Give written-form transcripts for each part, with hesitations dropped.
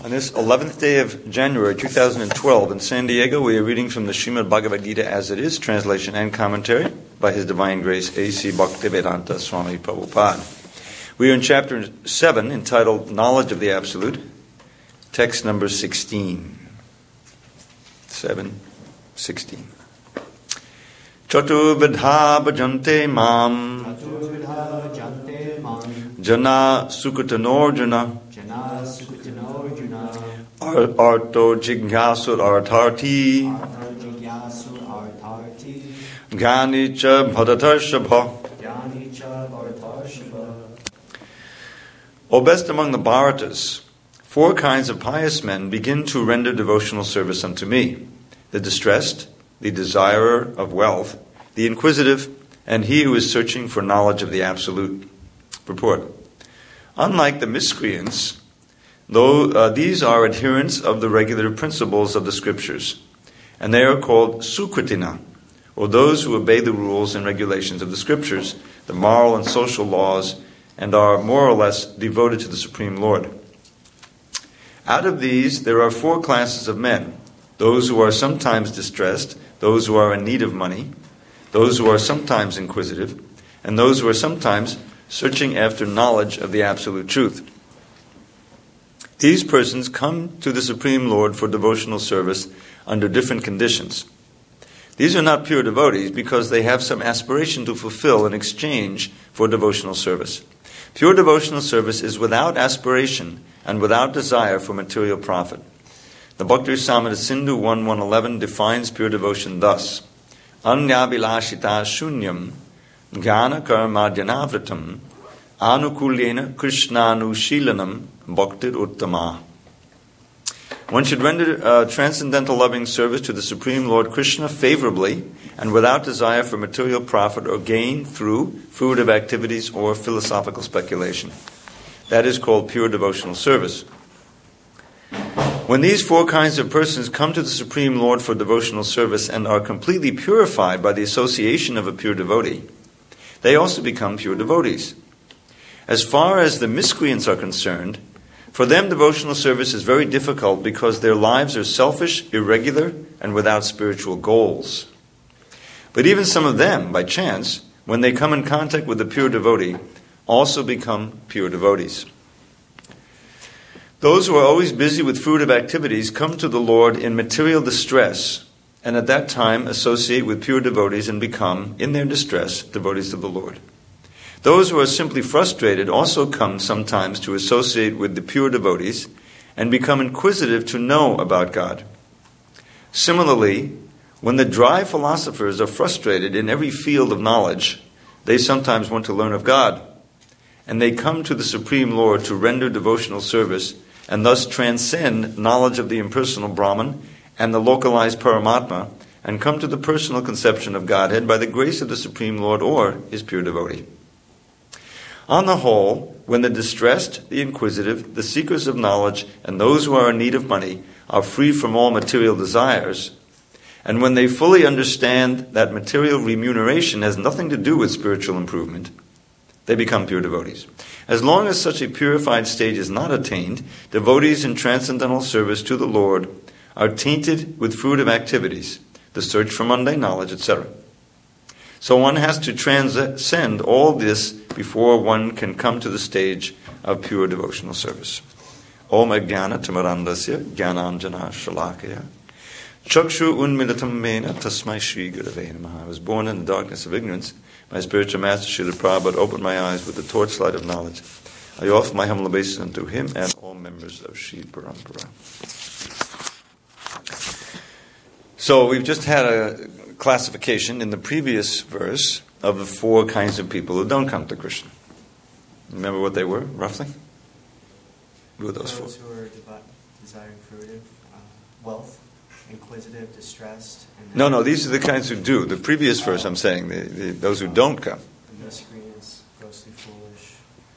On this 11th day of January 2012 in San Diego, we are reading from the Srimad Bhagavad Gita as it is, translation and commentary by His Divine Grace A.C. Bhaktivedanta Swami Prabhupada. We are in chapter 7 entitled Knowledge of the Absolute, text number 16. 7:16. Chaturvidha bhajante mam jana sukutanorjuna arto jigyasur artharti Gyani cha bhadatarshabha. O best among the Bharatas, 4 kinds of pious men begin to render devotional service unto me: the distressed, the desirer of wealth, the inquisitive, and he who is searching for knowledge of the Absolute. Purport. Unlike the miscreants, though these are adherents of the regular principles of the Scriptures, and they are called Sukritina, or those who obey the rules and regulations of the Scriptures, the moral and social laws, and are more or less devoted to the Supreme Lord. Out of these, there are 4 classes of men: those who are sometimes distressed, those who are in need of money, those who are sometimes inquisitive, and those who are sometimes searching after knowledge of the absolute truth. These persons come to the Supreme Lord for devotional service under different conditions. These are not pure devotees because they have some aspiration to fulfill in exchange for devotional service. Pure devotional service is without aspiration and without desire for material profit. The Bhakti Rasamrita Sindhu 1.1.11 defines pure devotion thus: Anyabilashita shunyam jnana karmadhyanavritam anukulyena krishnanushilanam bhaktir uttama. One should render transcendental loving service to the Supreme Lord Krishna favorably and without desire for material profit or gain through fruitive activities or philosophical speculation. That is called pure devotional service. When these 4 kinds of persons come to the Supreme Lord for devotional service and are completely purified by the association of a pure devotee, they also become pure devotees. As far as the miscreants are concerned, for them devotional service is very difficult because their lives are selfish, irregular, and without spiritual goals. But even some of them, by chance, when they come in contact with the pure devotee, also become pure devotees. Those who are always busy with fruitive activities come to the Lord in material distress, and at that time associate with pure devotees and become, in their distress, devotees of the Lord. Those who are simply frustrated also come sometimes to associate with the pure devotees and become inquisitive to know about God. Similarly, when the dry philosophers are frustrated in every field of knowledge, they sometimes want to learn of God, and they come to the Supreme Lord to render devotional service and thus transcend knowledge of the impersonal Brahman and the localized Paramatma and come to the personal conception of Godhead by the grace of the Supreme Lord or his pure devotee. On the whole, when the distressed, the inquisitive, the seekers of knowledge, and those who are in need of money are free from all material desires, and when they fully understand that material remuneration has nothing to do with spiritual improvement, they become pure devotees. As long as such a purified stage is not attained, devotees in transcendental service to the Lord are tainted with fruitive activities, the search for mundane knowledge, etc. So one has to transcend all this before one can come to the stage of pure devotional service. Om Ajnana Timarandasya Jnananjana Shalakaya Chakshu Unmilitam Mena Tasmai Shri Gurave Namaha. I was born in the darkness of ignorance. My spiritual master Srila Prabhupada opened my eyes with the torchlight of knowledge. I offer my humble obeisance unto him and all members of Sri Parampara. So we've just had a classification in the previous verse of the 4 kinds of people who don't come to Krishna. Remember what they were, roughly? Who are those 4? Those who are desiring fruitive, wealth, inquisitive, distressed. And No, these are the kinds who do. The previous verse I'm saying, those who don't come. The miscreants, grossly foolish,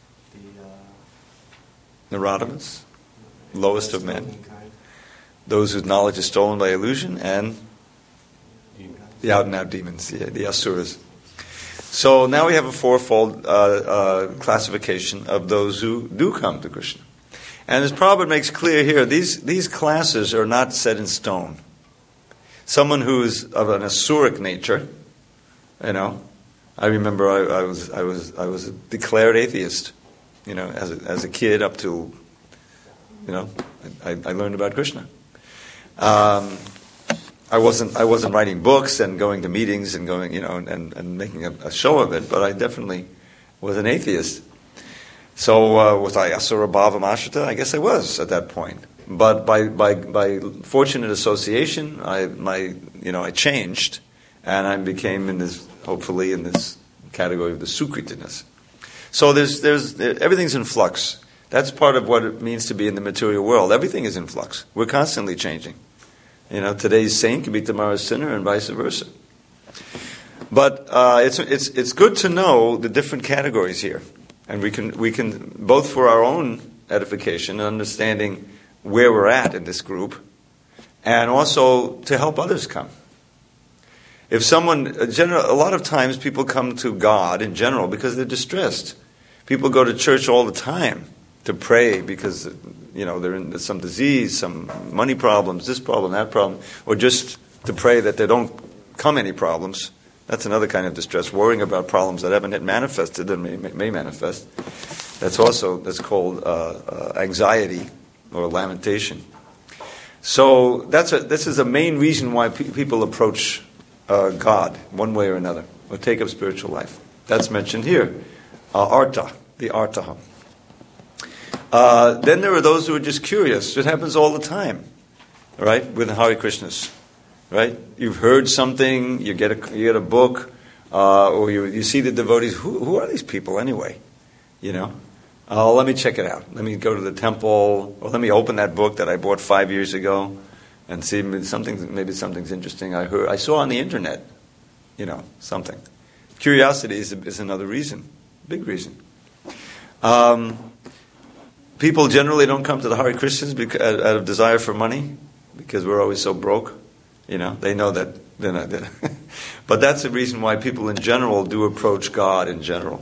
the Radhavas, lowest of men. Those whose knowledge is stolen by illusion, and the out-and-out demons, the asuras. So now we have a 4-fold classification of those who do come to Krishna. And as Prabhupada makes clear here, these classes are not set in stone. Someone who's of an asuric nature, I remember I was a declared atheist, as a kid up to, I learned about Krishna. I wasn't writing books and going to meetings and going, and making a show of it, but I definitely was an atheist. So was I Asura Bhavam Ashrita? I guess I was at that point. But by fortunate association, I changed, and I became hopefully in this category of the Sukritiness. So there's everything's in flux. That's part of what it means to be in the material world. Everything is in flux. We're constantly changing. Today's saint can be tomorrow's sinner, and vice versa. But it's good to know the different categories here, and we can both for our own edification and understanding where we're at in this group, and also to help others come. If a lot of times people come to God in general because they're distressed. People go to church all the time to pray because they're in some disease, some money problems, this problem, that problem, or just to pray that there don't come any problems. That's another kind of distress, worrying about problems that haven't yet manifested and may manifest. That's called anxiety or lamentation. So this is a main reason why people approach God one way or another, or take up spiritual life. That's mentioned here, arta, the artaha. Then there are those who are just curious. It happens all the time, right? With Hare Krishnas, right? You've heard something, you get a book, or you see the devotees. Who are these people anyway? Let me check it out. Let me go to the temple, or let me open that book that I bought 5 years ago, and see maybe something's interesting. I saw on the internet, something. Curiosity is another reason, big reason. People generally don't come to the Hare Krishnas out of desire for money, because we're always so broke. They know that they're not there. But that's the reason why people in general do approach God in general.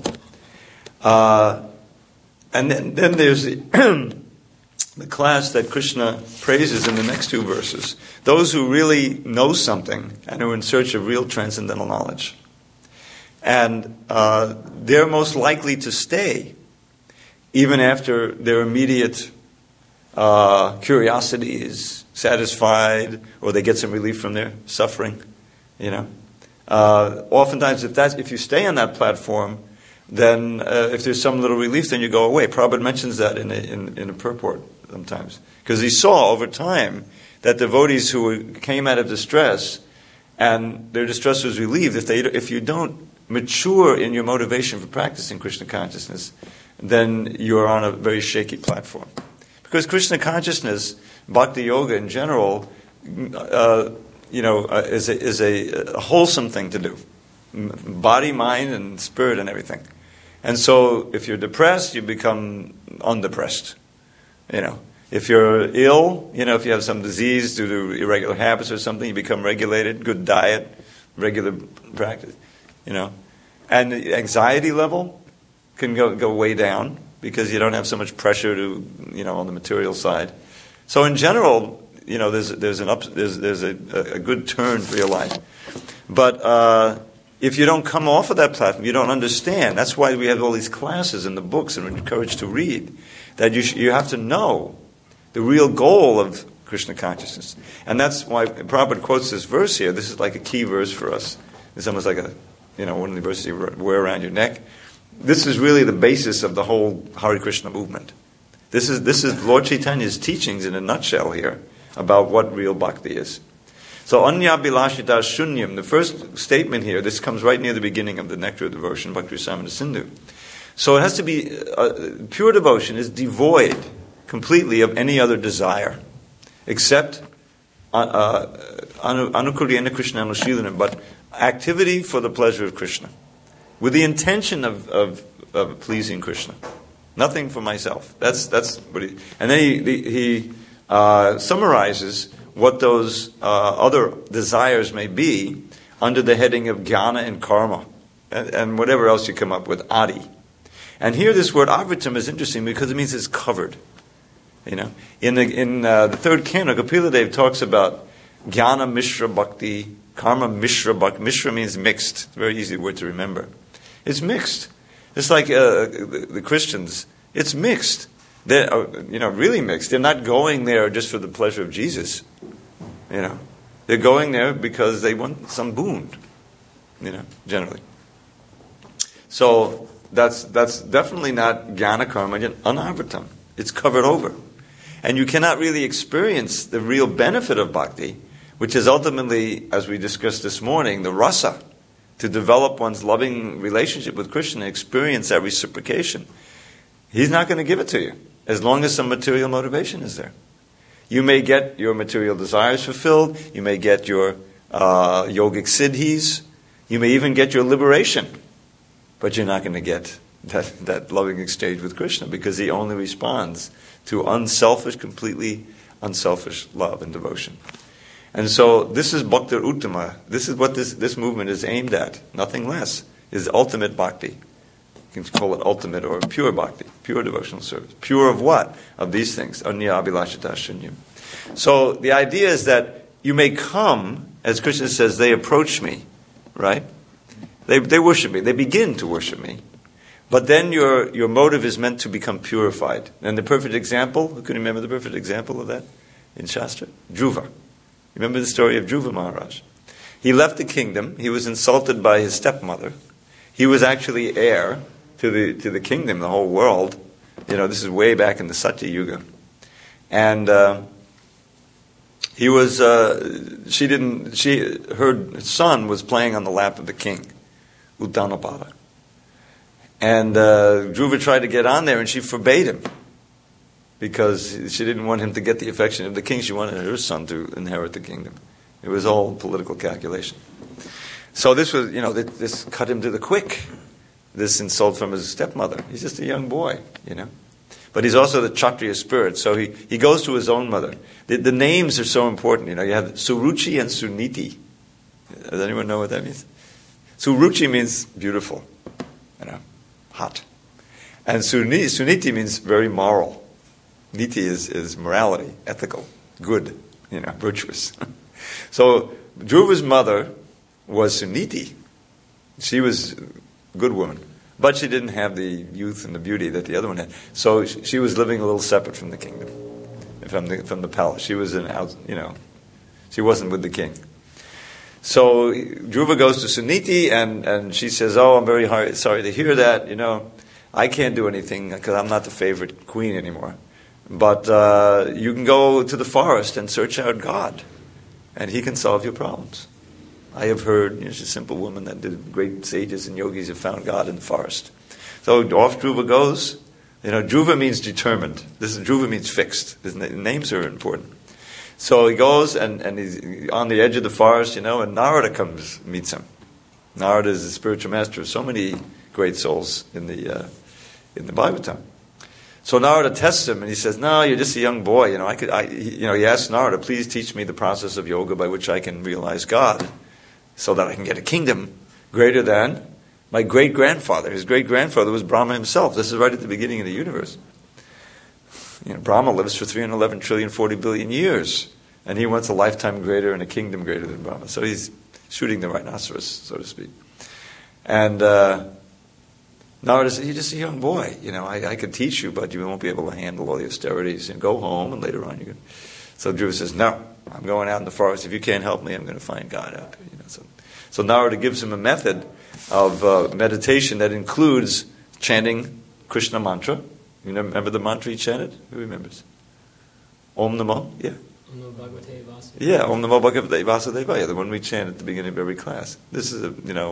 And then there's the class that Krishna praises in the next two verses. Those who really know something and are in search of real transcendental knowledge. And they're most likely to stay even after their immediate curiosity is satisfied, or they get some relief from their suffering. Oftentimes, if you stay on that platform, then if there's some little relief, then you go away. Prabhupada mentions that in a purport sometimes, because he saw over time that devotees who came out of distress and their distress was relieved, if you don't mature in your motivation for practicing Krishna consciousness, then you are on a very shaky platform. Because Krishna consciousness, bhakti yoga in general, is a wholesome thing to do. Body, mind, and spirit and everything. And so if you're depressed, you become undepressed. If you're ill, if you have some disease due to irregular habits or something, you become regulated, good diet, regular practice, And the anxiety level can go way down because you don't have so much pressure to, on the material side. So in general, there's a good turn for your life. But if you don't come off of that platform, you don't understand. That's why we have all these classes in the books and we're encouraged to read. That you have to know the real goal of Krishna consciousness. And that's why Prabhupada quotes this verse here. This is like a key verse for us. It's almost like one of the verses you wear around your neck. This is really the basis of the whole Hare Krishna movement. This is Lord Chaitanya's teachings in a nutshell here about what real bhakti is. So Anya Bilashita Shunyam, the first statement here, this comes right near the beginning of the Nectar of Devotion, Bhakti Rasamrita Sindhu. So it has to be, pure devotion is devoid completely of any other desire, except Anukuryena Krishna Anushilana, but activity for the pleasure of Krishna, with the intention of pleasing Krishna. Nothing for myself. That's what he... And then he summarizes what those other desires may be under the heading of jnana and karma, and whatever else you come up with, adi. And here this word avritam is interesting because it means it's covered. In the third canto, Kapila Dev talks about Jnana Mishra Bhakti, Karma Mishra Bhakti. Mishra means mixed. It's a very easy word to remember. It's mixed. It's like the Christians. It's mixed. They're really mixed. They're not going there just for the pleasure of Jesus. They're going there because they want some boon. Generally. So that's definitely not Jnana Karma Anavritam. It's covered over. And you cannot really experience the real benefit of bhakti, which is ultimately, as we discussed this morning, the rasa, to develop one's loving relationship with Krishna and experience that reciprocation. He's not going to give it to you, as long as some material motivation is there. You may get your material desires fulfilled, you may get your yogic siddhis, you may even get your liberation, but you're not going to get that loving exchange with Krishna, because he only responds to completely unselfish love and devotion. And so this is Bhaktir Uttama. This is what this movement is aimed at. Nothing less. Is ultimate bhakti. You can call it ultimate or pure bhakti, pure devotional service. Pure of what? Of these things. Anya abhilashita shunyam. So the idea is that you may come, as Krishna says, they approach me, right? They worship me. They begin to worship me. But then your motive is meant to become purified. And the perfect example, who can remember the perfect example of that in Shastra? Dhruva. Remember the story of Dhruva Maharaj? He left the kingdom. He was insulted by his stepmother. He was actually heir to the kingdom, the whole world. This is way back in the Satya Yuga. And her son was playing on the lap of the king, Uddanapada. And Dhruva tried to get on there, and she forbade him, because she didn't want him to get the affection of the king. She wanted her son to inherit the kingdom. It was all political calculation. So this was, this cut him to the quick, this insult from his stepmother. He's just a young boy, But he's also the Kshatriya spirit, so he goes to his own mother. The names are so important, You have Suruchi and Suniti. Does anyone know what that means? Suruchi means beautiful, hot. And Suniti means very moral. Niti is morality, ethical, good, virtuous. So Dhruva's mother was Suniti. She was a good woman, but she didn't have the youth and the beauty that the other one had. So she was living a little separate from the kingdom, from the palace. She was she wasn't with the king. So Dhruva goes to Suniti, and she says, "Oh, I'm very sorry to hear that. I can't do anything because I'm not the favorite queen anymore. But you can go to the forest and search out God, and He can solve your problems. I have heard, she's a simple woman that did great sages and yogis have found God in the forest." So off Dhruva goes. Dhruva means determined. Dhruva means fixed. His names are important. So he goes, and he's on the edge of the forest, and Narada meets him. Narada is the spiritual master of so many great souls in the Bhagavatam. So Narada tests him, and he says, "No, you're just a young boy. He asks Narada, "Please teach me the process of yoga by which I can realize God, so that I can get a kingdom greater than my great-grandfather." His great-grandfather was Brahma himself. This is right at the beginning of the universe. Brahma lives for 311 trillion, 40 billion years, and he wants a lifetime greater and a kingdom greater than Brahma. So he's shooting the rhinoceros, so to speak. And Narada said, "You're just a young boy. I could teach you, but you won't be able to handle all the austerities. And go home, and later on you can." So Dhruva says, "No, I'm going out in the forest. If you can't help me, I'm going to find God out there." So Narada gives him a method of meditation that includes chanting Krishna mantra. You remember the mantra he chanted? Who remembers? Om Namo? Yeah. Om Namo Bhagavate Vasudevaya. Yeah, Om Namo Bhagavate Vasudevaya, the one we chant at the beginning of every class. This is a,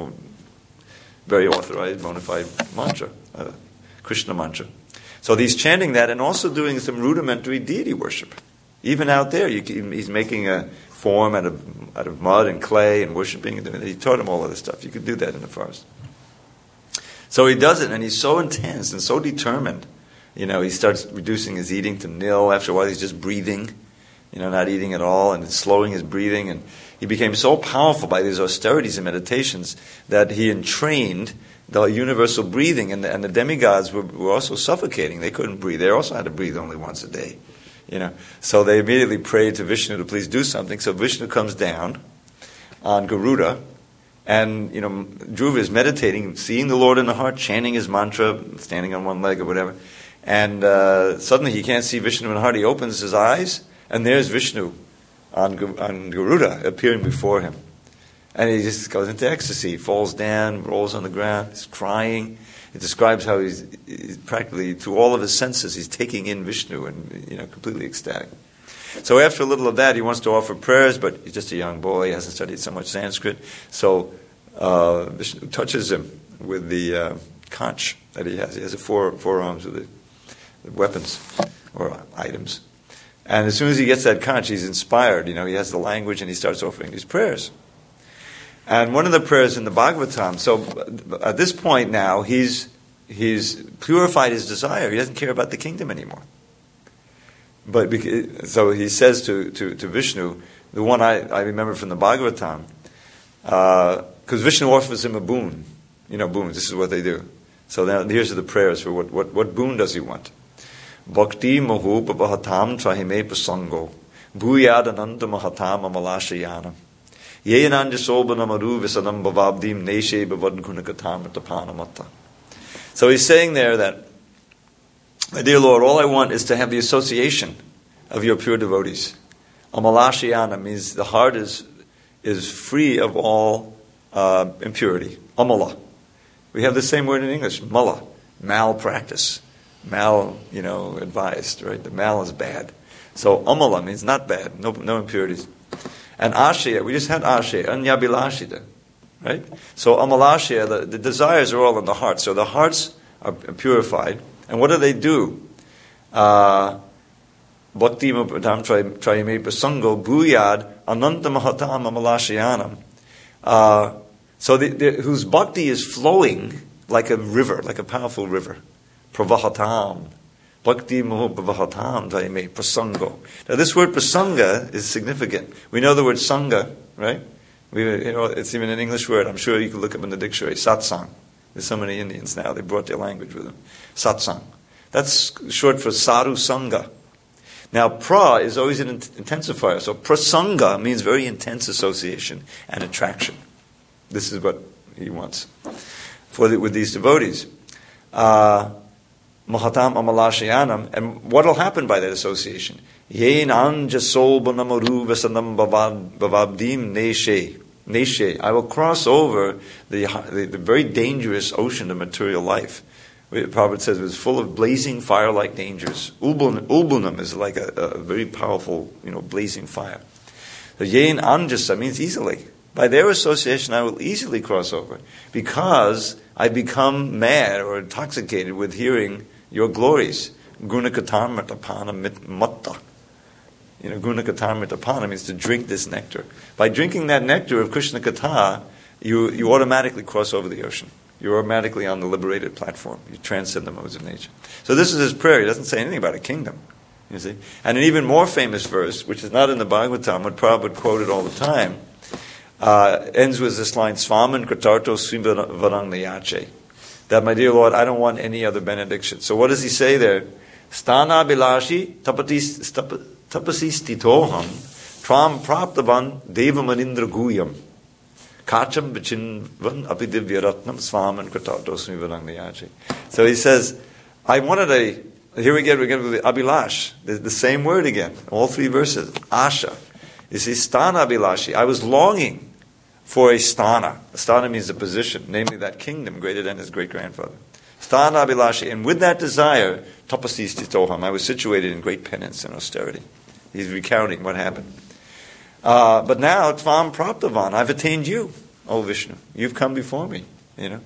very authorized, bona fide mantra, Krishna mantra. So he's chanting that and also doing some rudimentary deity worship. Even out there, he's making a form out of mud and clay and worshiping. He taught him all of this stuff. You could do that in the forest. So he does it, and he's so intense and so determined. He starts reducing his eating to nil. After a while, he's just breathing, not eating at all, and it's slowing his breathing. And he became so powerful by these austerities and meditations that he entrained the universal breathing. And the demigods were also suffocating. They couldn't breathe. They also had to breathe only once a day. So they immediately pray to Vishnu to please do something. So Vishnu comes down on Garuda, and Dhruva is meditating, seeing the Lord in the heart, chanting his mantra, standing on one leg or whatever. And suddenly he can't see Vishnu in the heart. He opens his eyes, and there's Vishnu on Garuda appearing before him. And he just goes into ecstasy. He falls down, rolls on the ground, he's crying. It describes how he's practically, through all of his senses, he's taking in Vishnu and completely ecstatic. So after a little of that, he wants to offer prayers, but he's just a young boy. He hasn't studied so much Sanskrit. So Vishnu touches him with the conch that he has. He has four arms with the weapons or items. And as soon as he gets that conch, he's inspired. He has the language, and he starts offering these prayers. And one of the prayers in the Bhagavatam, so at this point now, he's purified his desire. He doesn't care about the kingdom anymore. But so he says to Vishnu, the one I remember from the Bhagavatam, because Vishnu offers him a boon. Boons, this is what they do. So now here's the prayers for what boon does he want? Bhakti mohu papahatam trahime prasango bhuyad ananta mahatam amalashayanam yeyananja sobanamaru visanam bhavabdim neshe bhavadgunakatam tapanamata. So he's saying there that, my dear Lord, all I want is to have the association of your pure devotees. Amalashayana means the heart is free of all impurity. Amala. We have the same word in English, mala, malpractice, advised, right? The mal is bad. So amala means not bad, no impurities. And ashaya, we just had ashaya, anyabilashita, right? So amalashaya, the desires are all in the heart. So the hearts are purified. And what do they do? Bhakti mapadam trayame prasango bhuyad ananta mahatam amalashayanam. So whose bhakti is flowing like a river, like a powerful river. Pravahatam. Bhakti moho pravahatam trayame prasango. Now this word prasanga is significant. We know the word sangha, right? It's even an English word. I'm sure you can look up in the dictionary. Satsang. There's so many Indians now, they brought their language with them. Satsang. That's short for sadhu sangha. Now, pra is always an intensifier. So prasanga means very intense association and attraction. This is what he wants with these devotees. Mahatam amalashayanam. And what will happen by that association? Yein anjasol banamaru vasanam bavabdim neshe. Neshe, I will cross over the very dangerous ocean of material life. The prophet says it was full of blazing fire-like dangers. Ulbunam is like a very powerful, blazing fire. So Yein Anjasa means easily. By their association, I will easily cross over because I become mad or intoxicated with hearing your glories. Gunakatamratapana matta. Gunakatamritapana means to drink this nectar. By drinking that nectar of Krishna Katha, you automatically cross over the ocean. You're automatically on the liberated platform. You transcend the modes of nature. So this is his prayer. He doesn't say anything about a kingdom. You see? And an even more famous verse, which is not in the Bhagavatam, but Prabhupada quoted all the time, ends with this line, Svaman Kratarto Srivarang Nayache. That, my dear Lord, I don't want any other benediction. So what does he say there? Stana Bilashi Tapasistitoham Tram Praptavan Devamanindra Guyam Kacham Vichinvan Apidivyaratnam Swaman Kratatosmi Vanangnayachi. So he says, I wanted here we get with Abhilash, the same word again, all three verses, Asha. You see, Stana Abhilashi, I was longing for a Stana. A Stana means a position, namely that kingdom greater than his great-grandfather. Stana Abhilashi, and with that desire, Tapasistitoham, I was situated in great penance and austerity. He's recounting what happened. But now, Tvam Praptavan, I've attained you, O Vishnu. You've come before me, who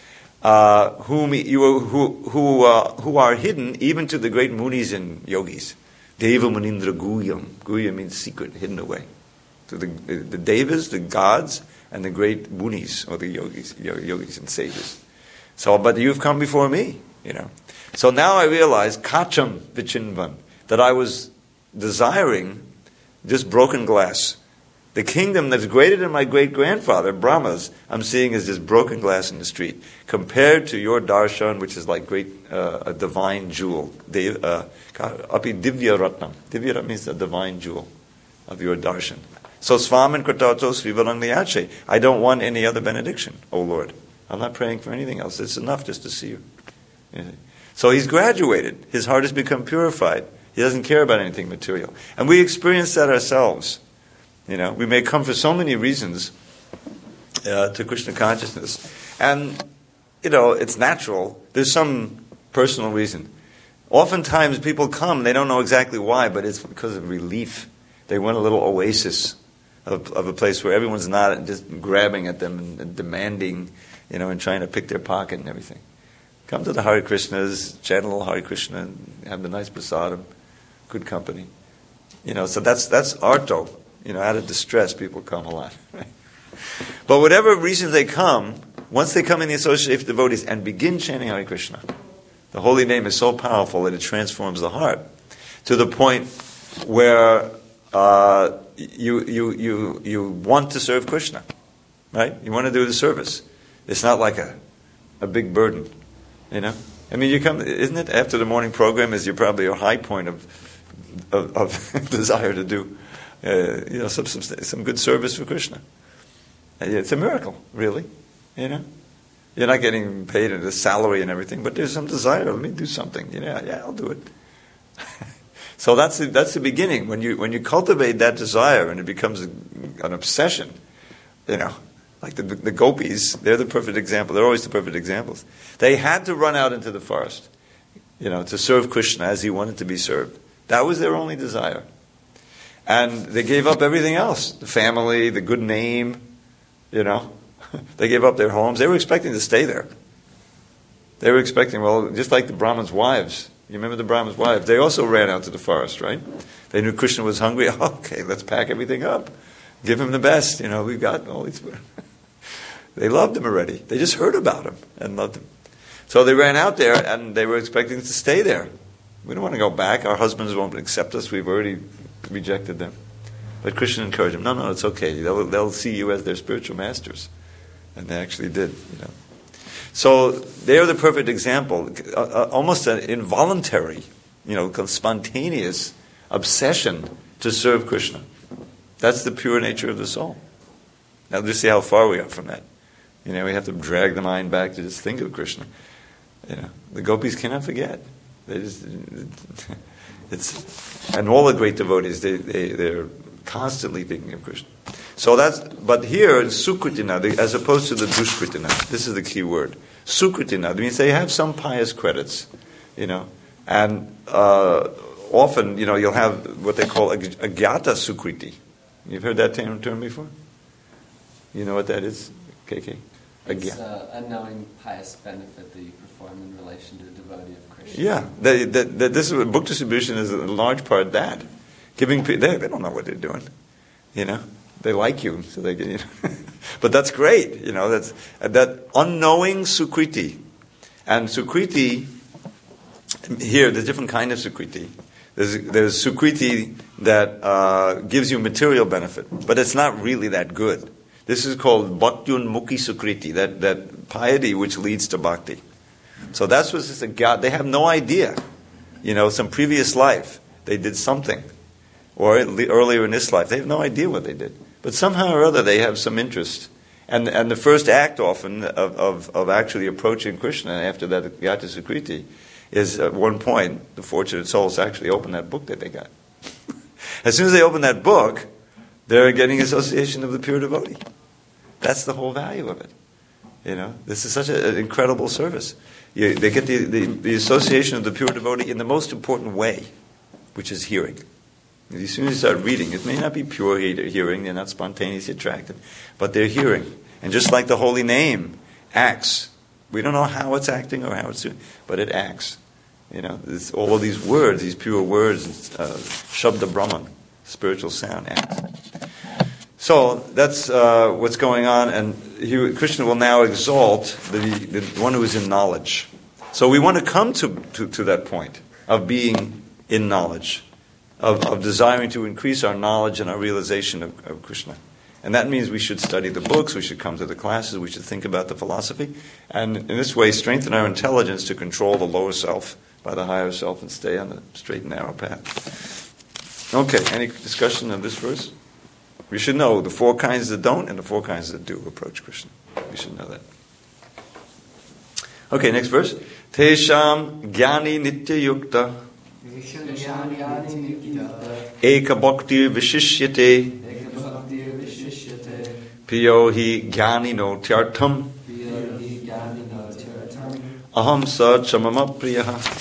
are hidden even to the great munis and yogis. Deva Manindra Guyam. Guya means secret, hidden away. To the devas, the gods, and the great munis, or the yogis and sages. So, but you've come before me, So now I realize, Kacham Vichinvan, that I was desiring this broken glass. The kingdom that's greater than my great-grandfather, Brahma's, I'm seeing is just broken glass in the street, compared to your darshan, which is like a divine jewel. Api divya ratnam. Divya ratnam means a divine jewel of your darshan. So svaman kratato srivarang liyache. I don't want any other benediction, O Lord. I'm not praying for anything else. It's enough just to see you. So he's graduated. His heart has become purified. He doesn't care about anything material. And we experience that ourselves. We may come for so many reasons to Krishna consciousness. And, it's natural. There's some personal reason. Oftentimes people come, they don't know exactly why, but it's because of relief. They want a little oasis of a place where everyone's not just grabbing at them and demanding, and trying to pick their pocket and everything. Come to the Hare Krishnas, chant a little Hare Krishna, and have the nice prasadam, good company. So that's arto. Out of distress, people come a lot. Right? But whatever reason they come, once they come in the association of devotees and begin chanting Hare Krishna, the holy name is so powerful that it transforms the heart to the point where you want to serve Krishna, right? You want to do the service. It's not like a big burden, I mean, you come, isn't it? After the morning program is probably your high point of desire to do, some good service for Krishna. It's a miracle, really, You're not getting paid a salary and everything, but there's some desire. Let me do something. Yeah, I'll do it. So that's the beginning. When you cultivate that desire and it becomes an obsession, like the gopis, they're the perfect example. They're always the perfect examples. They had to run out into the forest, to serve Krishna as he wanted to be served. That was their only desire. And they gave up everything else. The family, the good name, They gave up their homes. They were expecting to stay there. They were expecting, just like the Brahmins' wives. You remember the Brahmins' wives? They also ran out to the forest, right? They knew Krishna was hungry. Okay, let's pack everything up. Give him the best. We've got all these... They loved him already. They just heard about him and loved him. So they ran out there and they were expecting to stay there. We don't want to go back. Our husbands won't accept us. We've already rejected them. But Krishna encouraged them. No, it's okay. They'll see you as their spiritual masters. And they actually did, So they're the perfect example. Almost an involuntary, spontaneous obsession to serve Krishna. That's the pure nature of the soul. Now just see how far we are from that. We have to drag the mind back to just think of Krishna. The gopis cannot forget. They just, and all the great devotees, they're constantly thinking of Krishna. So but here it's sukritina, as opposed to the dushkritina. This is the key word. Sukritina means they have some pious credits, and often, you'll have what they call agyata sukriti. You've heard that term before? You know what that is, KK? It's unknowing pious benefit that you perform in relation to a devotee of Krishna. Yeah, this is book distribution is a large part of that. Giving they don't know what they're doing, They like you, so they get But that's great, That's that unknowing sukriti, and sukriti. Here, there's different kind of sukriti. There's sukriti that gives you material benefit, but it's not really that good. This is called bhaktun mukhi sukriti, that piety which leads to bhakti. So that's what it's God. They have no idea. Some previous life they did something, or earlier in this life they have no idea what they did. But somehow or other they have some interest. And the first act often of actually approaching Krishna after that Gyata Sukriti is at one point the fortunate souls actually open that book that they got. As soon as they open that book, they're getting association of the pure devotee. That's the whole value of it. This is such an incredible service. They get the association of the pure devotee in the most important way, which is hearing. As soon as you start reading, it may not be pure hearing, they're not spontaneously attracted, but they're hearing. And just like the holy name acts, we don't know how it's acting or how it's doing, but it acts. There's all of these words, these pure words, Shabda Brahman, spiritual sound acts. So that's what's going on, and Krishna will now exalt the one who is in knowledge. So we want to come to that point of being in knowledge. of desiring to increase our knowledge and our realization of Krishna. And that means we should study the books, we should come to the classes, we should think about the philosophy, and in this way strengthen our intelligence to control the lower self by the higher self and stay on the straight and narrow path. Okay, any discussion of this verse? We should know the 4 kinds that don't and the 4 kinds that do approach Krishna. We should know that. Okay, next verse. Tesham jnani nitya yukta eka bhakti vishishyate piyo hi jnani no tyartham aham sa chamama priyaha.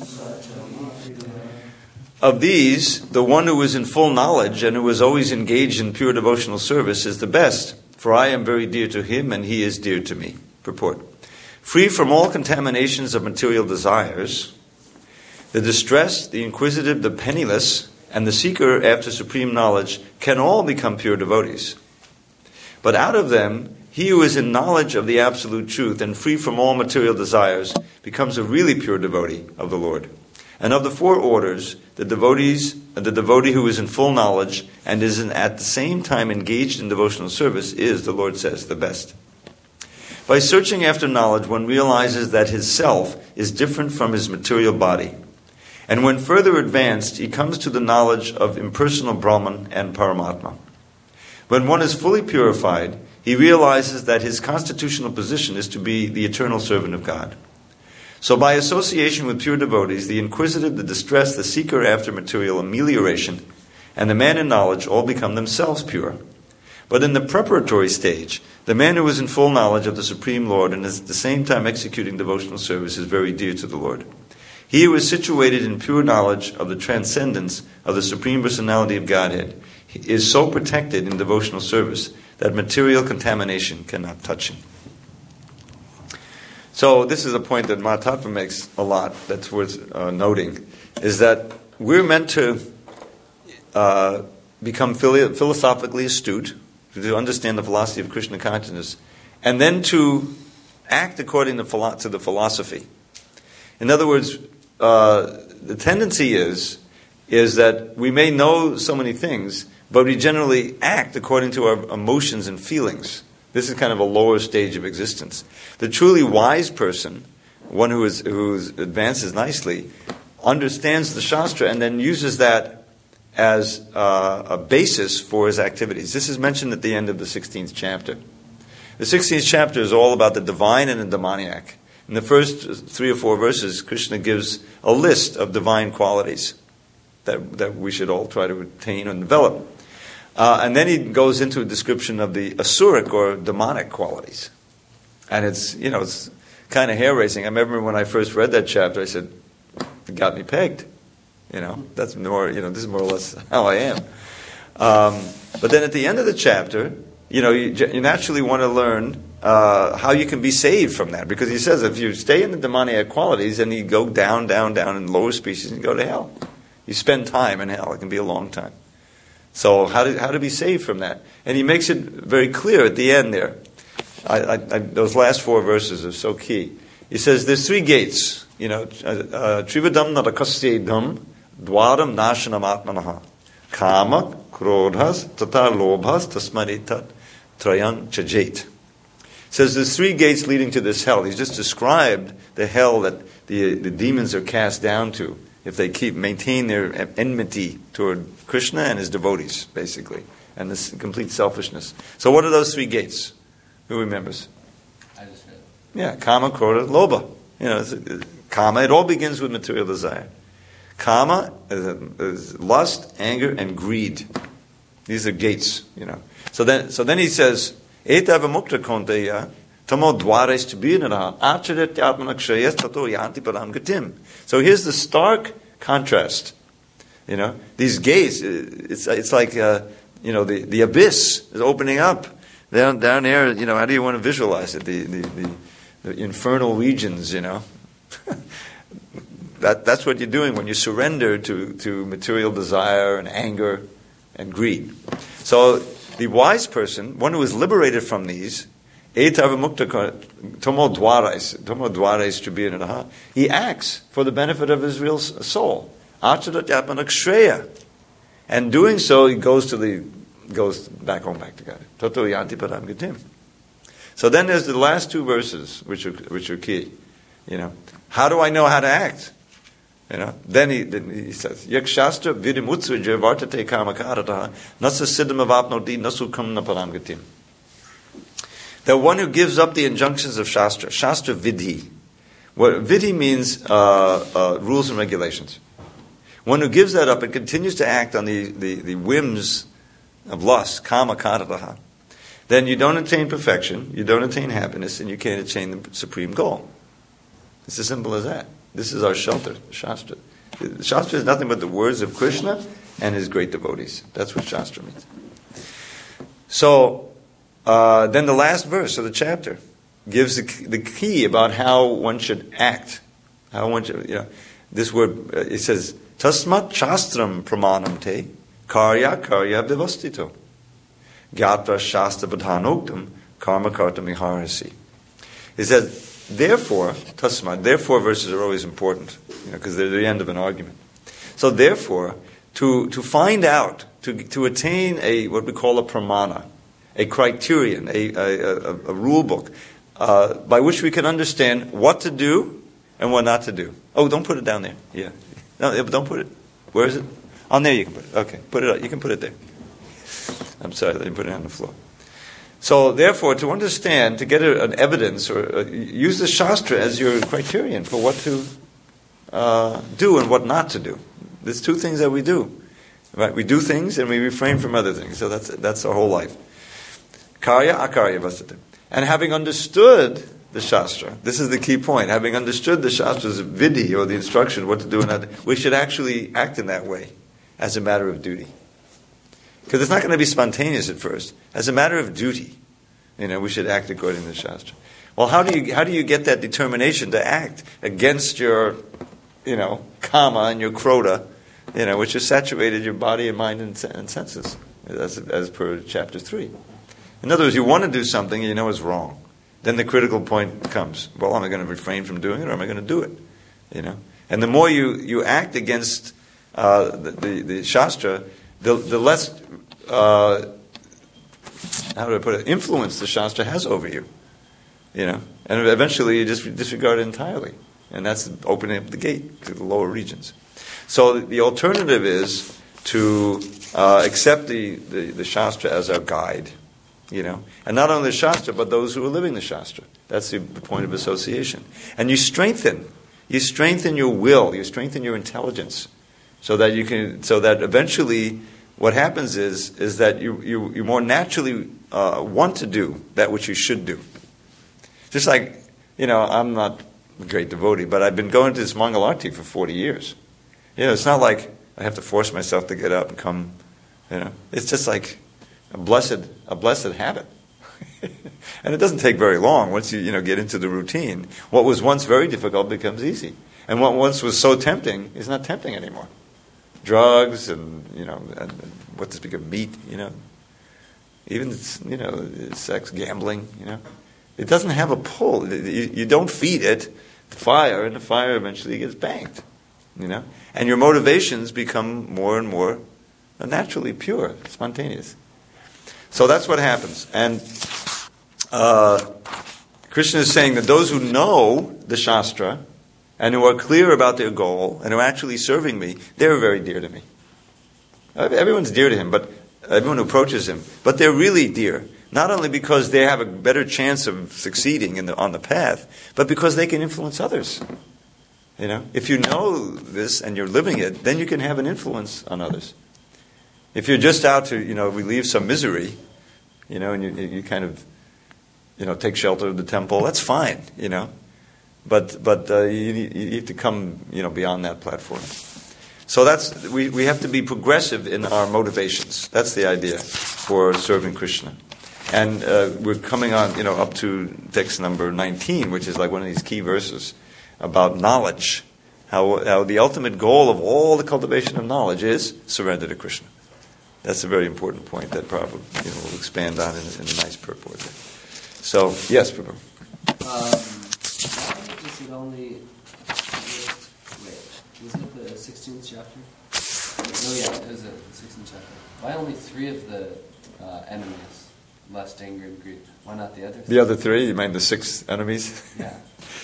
Of these, the one who is in full knowledge and who is always engaged in pure devotional service is the best, for I am very dear to him and he is dear to me. Purport. Free from all contaminations of material desires, the distressed, the inquisitive, the penniless, and the seeker after supreme knowledge can all become pure devotees. But out of them, he who is in knowledge of the absolute truth and free from all material desires becomes a really pure devotee of the Lord. And of the 4 orders, the devotee who is in full knowledge and is at the same time engaged in devotional service is, the Lord says, the best. By searching after knowledge, one realizes that his self is different from his material body. And when further advanced, he comes to the knowledge of impersonal Brahman and Paramatma. When one is fully purified, he realizes that his constitutional position is to be the eternal servant of God. So by association with pure devotees, the inquisitive, the distressed, the seeker after material amelioration, and the man in knowledge all become themselves pure. But in the preparatory stage, the man who is in full knowledge of the Supreme Lord and is at the same time executing devotional service is very dear to the Lord. He who is situated in pure knowledge of the transcendence of the Supreme Personality of Godhead is so protected in devotional service that material contamination cannot touch him. So this is a point that Mahatattva makes a lot that's worth noting, is that we're meant to become philosophically astute, to understand the philosophy of Krishna consciousness, and then to act according to the philosophy. In other words, the tendency is that we may know so many things, but we generally act according to our emotions and feelings. This is kind of a lower stage of existence. The truly wise person, one who advances nicely, understands the Shastra and then uses that as a basis for his activities. This is mentioned at the end of the 16th chapter. The 16th chapter is all about the divine and the demoniac. In the first 3 or 4 verses, Krishna gives a list of divine qualities that we should all try to attain and develop. And then he goes into a description of the asuric or demonic qualities. And it's kind of hair-raising. I remember when I first read that chapter, I said, it got me pegged. That's more, this is more or less how I am. But then at the end of the chapter, you naturally want to learn how you can be saved from that. Because he says if you stay in the demoniac qualities, then you go down, down, down in lower species and go to hell. You spend time in hell. It can be a long time. So how to be saved from that? And he makes it very clear at the end there. Those last 4 verses are so key. He says there's 3 gates. Trivadam narakasya dwaram nashanam atmanaha. Kama, krodhas, tata lobhas, tasmaritat, trayan chajet. Says there's 3 gates leading to this hell. He's just described the hell that the demons are cast down to if they maintain their enmity toward Krishna and his devotees, basically, and this complete selfishness. So what are those 3 gates? Who remembers? I just read it. Yeah, kama, krodha, lobha. Kama, it all begins with material desire. Kama is lust, anger, and greed. These are gates, So then he says, Etava mukta konteya, tamo dwares tibinara, acharet yatmanak shayes tato yanti param gatim. So here's the stark contrast. These gates, it's like, the abyss is opening up. Down there, how do you want to visualize it? The infernal regions, That's what you're doing when you surrender to material desire and anger and greed. So the wise person, one who is liberated from these, he acts for the benefit of his real soul. And doing so, he goes back home, back to God. Tato yanti param gatim. So then there's the last two verses, which are key. How do I know how to act? Then he says, Yak Shastra vidimutsuja vartate kamakarata nasa siddham avapnoti nasu kamna param gatim. The one who gives up the injunctions of Shastra vidhi. What vidhi means rules and regulations. One who gives that up and continues to act on the whims of lust, kama karataha, then you don't attain perfection, you don't attain happiness, and you can't attain the supreme goal. It's as simple as that. This is our shelter, Shastra. Shastra is nothing but the words of Krishna and his great devotees. That's what Shastra means. So, then the last verse of the chapter gives the key about how one should act. How one should, this word, it says, Tasmat Shastram Pramanam Te Karya Vivastito Gyatra Shastra Vadhanoktam Karma Karta Miharasi. It says, therefore, Tasmat, therefore verses are always important, because they're the end of an argument. So therefore, to find out, to attain what we call a pramana, a criterion, a rule book, by which we can understand what to do and what not to do. Oh, don't put it down there. Yeah. No, don't put it. Where is it? On there you can put it. Okay, put it up. You can put it there. I'm sorry, let me put it on the floor. So, therefore, to understand, to get an evidence, or use the Shastra as your criterion for what to do and what not to do. There's two things that we do. Right? We do things and we refrain from other things. So that's our whole life. Karya akarya vasate. And having understood the Shastra, this is the key point, having understood the Shastra's vidhi, or the instruction, what to do and not to do, we should actually act in that way, as a matter of duty. Because it's not going to be spontaneous at first. As a matter of duty, we should act according to the Shastra. Well, how do you get that determination to act against your, kama and your krota, which has saturated your body and mind and senses, as per chapter 3. In other words, you want to do something and you know it's wrong. Then the critical point comes. Well, am I going to refrain from doing it, or am I going to do it? And the more you act against the Shastra, the less, how do I put it, influence the Shastra has over you. And eventually you just disregard it entirely. And that's opening up the gate to the lower regions. So the alternative is to accept the Shastra as our guide. And not only the Shastra, but those who are living the Shastra. That's the point of association. And you strengthen your will, you strengthen your intelligence, so that eventually what happens is that you more naturally want to do that which you should do. Just like, I'm not a great devotee, but I've been going to this Mangalarti for 40 years. It's not like I have to force myself to get up and come, It's just like a blessed habit. And it doesn't take very long once you get into the routine. What was once very difficult becomes easy. And what once was so tempting is not tempting anymore. Drugs and what to speak of meat, even sex, gambling, it doesn't have a pull. You don't feed it the fire, and the fire eventually gets banked, And your motivations become more and more naturally pure, spontaneous. So that's what happens. And Krishna is saying that those who know the Shastra and who are clear about their goal and who are actually serving me, they're very dear to me. Everyone's dear to him, but everyone who approaches him. But they're really dear, not only because they have a better chance of succeeding on the path, but because they can influence others. If you know this and you're living it, then you can have an influence on others. If you're just out to, relieve some misery, and you kind of, take shelter of the temple, that's fine, But you need to come, beyond that platform. So we have to be progressive in our motivations. That's the idea for serving Krishna. And we're coming on, up to text number 19, which is like one of these key verses about knowledge. How the ultimate goal of all the cultivation of knowledge is surrender to Krishna. That's a very important point that probably we'll expand on in a nice purport there. So, yes, Prabhu. Why is it only... Wait, is it the 16th chapter? Oh yeah, it was a 16th chapter. Why only 3 of the enemies? Lust, anger, and greed. Why not the other 3? The other 3, you mean the 6 enemies? Yeah.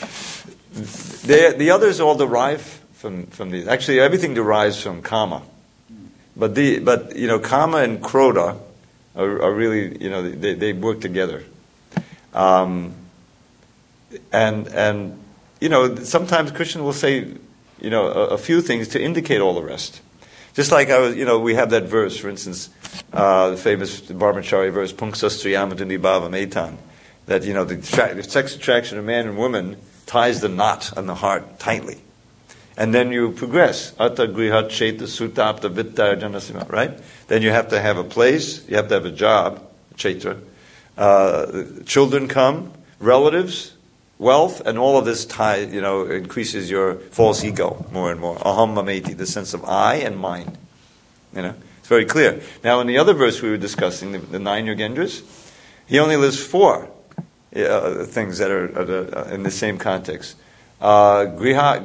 The others all derive from these. Actually, everything derives from kama. But kama and krodha are really, they work together. And sometimes Krishna will say, a few things to indicate all the rest. Just like we have that verse, for instance, the famous Brahmachari verse, Punksastriyamati bhavam etan, that the sex attraction of man and woman ties the knot on the heart tightly. And then you progress. Atta grihat cheta sutapta vitta janasima, right? Then you have to have a place, you have to have a job, chaitra. Children come, relatives, wealth, and all of this increases your false ego more and more. Aham mameti, the sense of I and mine. It's very clear. Now in the other verse we were discussing, the 9 Yogendras, he only lists 4 things that are in the same context. Griha,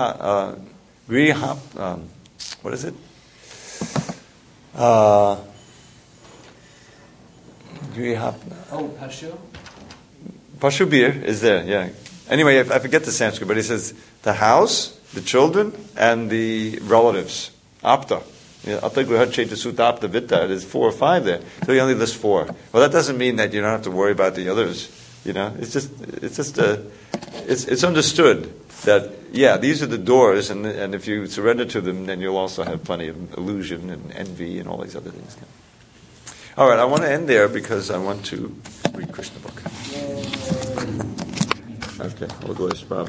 what is it? Griha. Oh, Pashu? Pashubir is there, yeah. Anyway, I forget the Sanskrit, but he says the house, the children, and the relatives. Apta. Atta griha cheta sutapta vitta. There's 4 or 5 there. So he only lists 4. Well, that doesn't mean that you don't have to worry about the others. It's understood that, these are the doors, and if you surrender to them, then you'll also have plenty of illusion and envy and all these other things. All right, I want to end there because I want to read Krishna book. Okay, we'll go to Prabhupada.